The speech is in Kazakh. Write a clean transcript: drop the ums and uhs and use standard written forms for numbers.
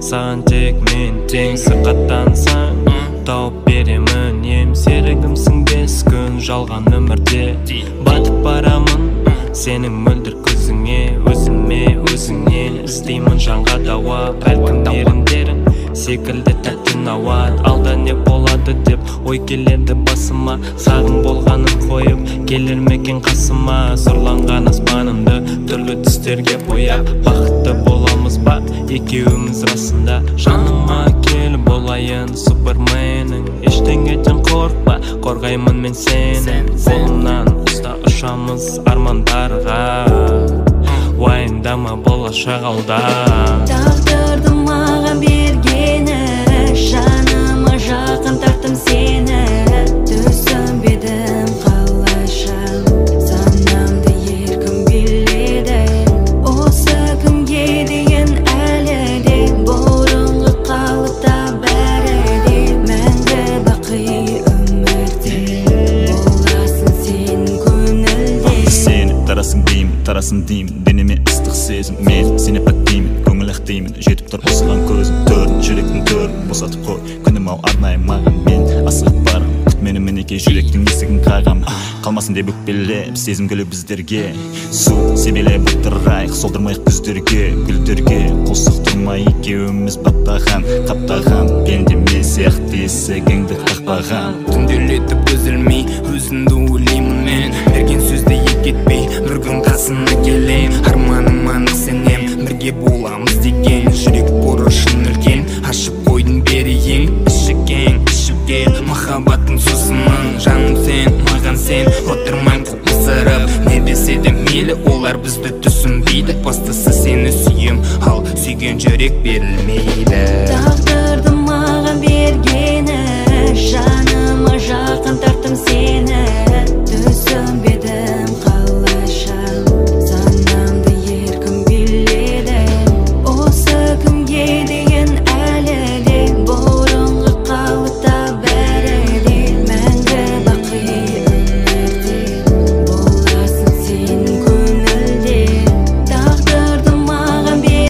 саған тек мен тең. Сырқаттансаң тауып беремін ем. Серігімсің 5 күн жалған өмірде. Батып барамын сенің мөлдір көзіңе. Өзіңнен іздеймін жанға дауа. Бәлкім еріндерің секілді тәтті науат. Алда не болады деп ой келеді басыма. Сағың болғанын қойып келер мекен қасыма. Сұрланған аспанымды түрлі түстерге бояп. Бақытты боламыз ба екеуіміз расында. Жаныма кел болайын суперменің. Ештеңеден қорқпа, қорғаймын мен сені. Қолымнан ұста ұшамыз армандарға. Уайымдама болашақ алда. Тағдырды маған бергені, жаныма жақын тарттым сені. Түсінбедім қалайша, санамды еркін биледі. Осы күнге дейін әлі де бұрынғы қалыпта бәрі де. Мәңгі бақи өмірде боласың сен көңілде. Сені тарасың деймін, денеме ыстық сезім. Мен сені пәктеймін, көңіл ақтеймін. Жетіп тұр осыған көзім, төрін жүректің төрін босатып қой. Күнім ау арнайы маған, мен асығып барам. Күт мені мінекей жүректің есігін қағам. Қалмасын деп өкпелеп сезім гүлі біздерге. Су себелеп отырайық, солдырмайық күздерге. Гүлдерге қол соқтырмай екеуіміз баптаған, таптаған. Пендеме сияқты есігіңді қақпаған. Түнделетіп үзілмей өзіңді ойлаймын мен. Берген сөзді екетпей бір күн қасына келем. Арманыма нық сенем, бірге боламыз деген. Жүрек бұрышын үлкен ашып қойдың берейін. Ішіген махаббаттың сусынын. Жаным сен, маған сен, отырмайм құлпысырып. Не десе де мейлі, олар бізді түсінбейді. Бастысы сені сүйем, ал сүйген жүрек берілмейді.